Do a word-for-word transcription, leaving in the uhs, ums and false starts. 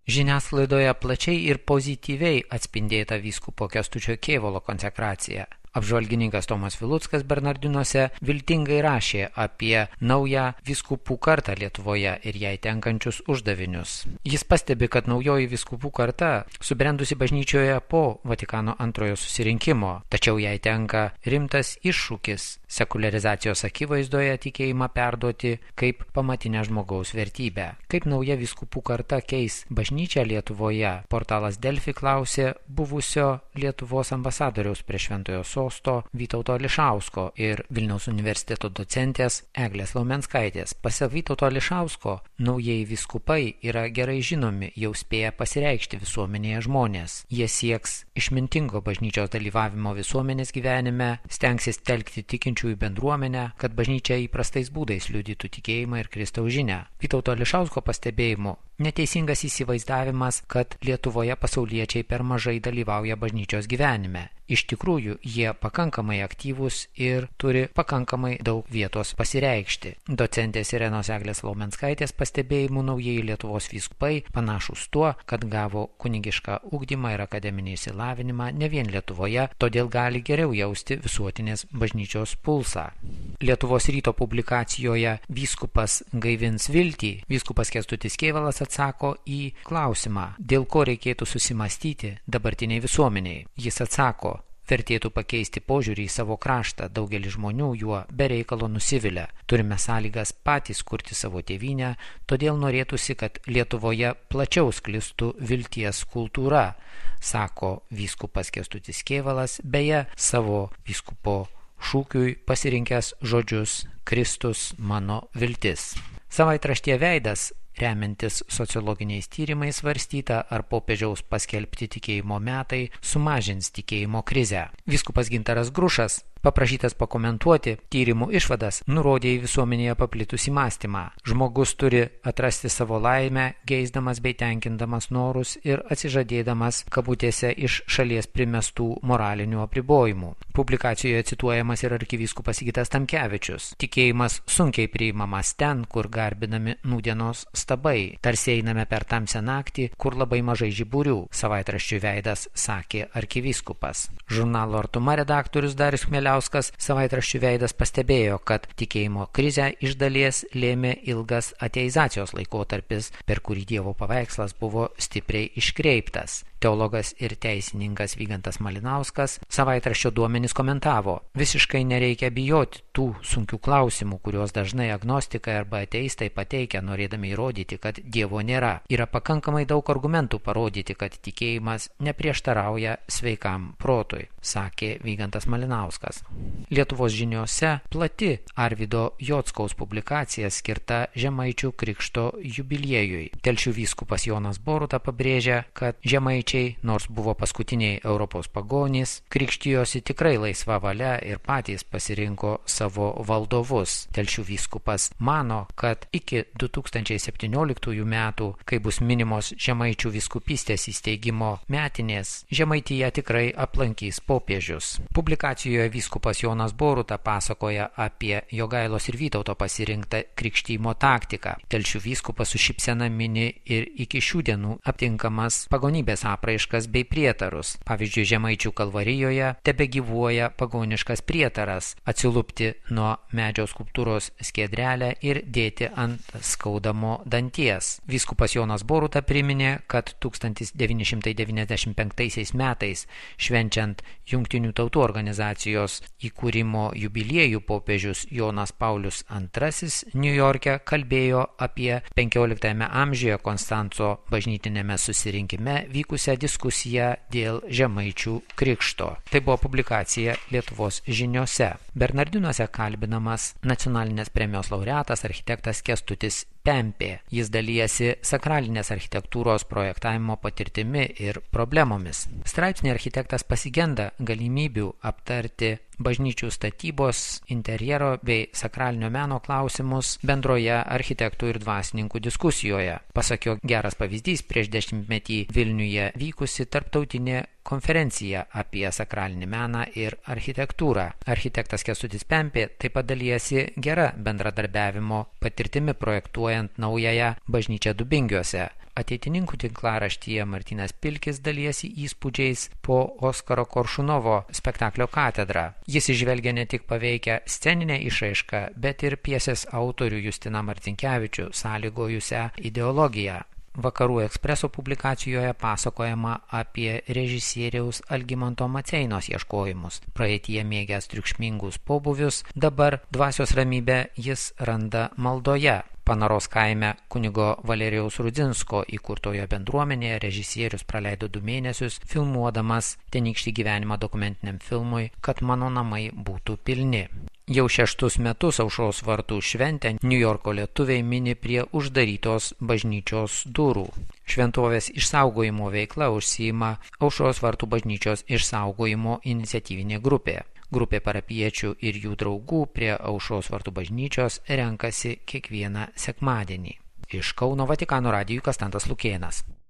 Žiniasklaidoje plačiai ir pozityviai atspindėta vyskupo Kęstučio Kėvalo konsekracija. Apžvalgininkas Tomas Viluckas Bernardinuose viltingai rašė apie naują vyskupų kartą Lietuvoje ir jai tenkančius uždavinius. Jis pastebi, kad naujoji vyskupų karta subrendusi bažnyčioje po Vatikano antrojo susirinkimo, tačiau jai tenka rimtas iššūkis sekuliarizacijos akivaizdoje tikėjimą perduoti kaip pamatinę žmogaus vertybę. Kaip nauja vyskupų karta keis bažnyčią Lietuvoje, portalas Delfi klausė buvusio Lietuvos ambasadoriaus prie Šventojo Sosto Vytauto Ališausko ir Vilniaus universiteto docentės Eglės Laumenskaitės. Pasak Vytauto Ališausko, naujieji vyskupai yra gerai žinomi, jau spėję pasireikšti visuomenėje žmonės. Jie sieks išmintingo bažnyčios dalyvavimo visuomenės gyvenime, stengsis telkti tikinčiųjų bendruomenę, kad bažnyčia įprastais būdais liudytų tikėjimą ir Kristaus žinią. Vytauto Ališausko pastebėjimu, neteisingas įsivaizdavimas, kad Lietuvoje pasauliečiai per mažai dalyvauja bažnyčios gyvenime. Iš tikrųjų, jie pakankamai aktyvūs ir turi pakankamai daug vietos pasireikšti. Docentės Irenos Eglės Laumenskaitės pastebėjimų naujieji Lietuvos vyskupai panašus tuo, kad gavo kunigišką ugdymą ir akademinį išsilavinimą ne vien Lietuvoje, todėl gali geriau jausti visuotinės bažnyčios pulsą. Lietuvos ryto publikacijoje Vyskupas gaivins viltį, vyskupas Kęstutis Kėvalas atsako į klausimą, dėl ko reikėtų susimastyti dabartiniai visuomeniai. Jis atsako, vertėtų pakeisti požiūrį į savo kraštą, daugelis žmonių juo be reikalo nusivilia. Turime sąlygas patys kurti savo tėvynę, todėl norėtųsi, kad Lietuvoje plačiau sklistų vilties kultūra, sako vyskupas Kęstutis Kėvalas, beje savo vyskupo šūkiui pasirinkęs žodžius Kristus mano viltis. Savaitraštyje Veidas, remiantis sociologiniais tyrimais, svarstyta, ar popiežiaus paskelbti tikėjimo metai sumažins tikėjimo krizę. Vyskupas Gintaras Grušas, paprašytas pakomentuoti tyrimų išvadas, nurodė į visuomenėje paplitusį mąstymą. Žmogus turi atrasti savo laimę, geisdamas bei tenkindamas norus ir atsižadėdamas kabutėse iš šalies primestų moralinių apribojimų. Publikacijoje cituojamas ir arkivyskupas Sigitas Tamkevičius. Tikėjimas sunkiai priimamas ten, kur garbinami nūdienos stabai. Tarsi einame per tamsią naktį, kur labai mažai žiburių, savaitraščiui Veidas sakė arkivyskupas. Žurnalo Artuma redaktorius Darius Chmieliauskas savaitraščiui Veidas pastebėjo, kad tikėjimo krizę iš dalies lėmė ilgas ateizacijos laikotarpis, per kurį Dievo paveikslas buvo stipriai iškreiptas. Teologas ir teisininkas Vygantas Malinauskas savaitraščio duomenis komentavo: visiškai nereikia bijoti tų sunkių klausimų, kuriuos dažnai agnostikai arba ateistai pateikia, norėdami įrodyti, kad Dievo nėra. Yra pakankamai daug argumentų parodyti, kad tikėjimas neprieštarauja sveikam protui, sakė Vygantas Malinauskas. Lietuvos žiniose plati Arvydo Jockaus publikacija skirta Žemaičių krikšto jubiliejui. Telšių vyskupas Jonas Boruta pabrėžia, kad žemaičiai, nors buvo paskutiniai Europos pagonys, krikštijosi tikrai laisva valia ir patys pasirinko savo valdovus. Telšių vyskupas mano, kad iki du tūkstančiai septynioliktųjų metų, kai bus minimos Žemaičių vyskupystės įsteigimo metinės, Žemaitiją tikrai aplankys popiežius. Publikacijoje vyskupas Jonas Boruta pasakoja apie Jogailos ir Vytauto pasirinktą krikštymo taktiką. Telšių vyskupas su šypsena mini ir iki šių dienų aptinkamas pagonybės apraiškas bei prietarus. Pavyzdžiui, Žemaičių kalvarijoje tebegyvuoja pagoniškas prietaras – atsilupti nuo medžio skulptūros skiedrelę ir dėti ant skaudamo danties. Vyskupas Jonas Boruta priminė, kad tūkstantis devyni šimtai devyniasdešimt penktaisiais metais, švenčiant Jungtinių tautų organizacijos įkūrimo jubiliejų, popiežius Jonas Paulius antrasis Niujorke kalbėjo apie penkioliktajame amžiuje Konstanco bažnytinėme susirinkime vykusią diskusiją dėl Žemaičių krikšto. Tai buvo publikacija Lietuvos žiniose. Bernardinuose kalbinamas nacionalinės premijos laureatas architektas Kęstutis Pempė. Jis dalyjasi sakralinės architektūros projektavimo patirtimi ir problemomis. Straipsnį architektas pasigenda galimybių aptarti bažnyčių statybos, interjero bei sakralinio meno klausimus bendroje architektų ir dvasininkų diskusijoje. Pasak jo, geras pavyzdys prieš dešimtmetį Vilniuje vykusi tarptautinė konferenciją apie sakralinį meną ir architektūrą. Architektas Kęstutis Pempė taip pat dalijasi gera bendradarbiavimo patirtimi projektuojant naująją bažnyčią Dubingiuose. Ateitininkų tinklaraštyje Martynas Pilkis dalijasi įspūdžiais po Oskaro Koršunovo spektaklio Katedra. Jis įžvelgia ne tik paveikę sceninę išraišką, bet ir pjesės autorių Justiną Marcinkevičių sąlygojusią ideologiją. Vakarų Ekspreso publikacijoje pasakojama apie režisieriaus Algimanto Maceinos ieškojimus. Praeityje mėgęs triukšmingus pobūvius, dabar dvasios ramybę jis randa maldoje. Panaros kaime kunigo Valerijaus Rudzinsko įkurtoje bendruomenėje režisierius praleido du mėnesius filmuodamas tenykštį gyvenimą dokumentiniam filmui Kad mano namai būtų pilni. Jau šeštus metus Aušros vartų šventę Niujorko lietuviai mini prie uždarytos bažnyčios durų. Šventovės išsaugojimo veikla užsiima Aušros vartų bažnyčios išsaugojimo iniciatyvinė grupė. Grupė parapiečių ir jų draugų prie Aušros vartų bažnyčios renkasi kiekvieną sekmadienį. Iš Kauno Vatikano radijui Konstantas Lukėnas.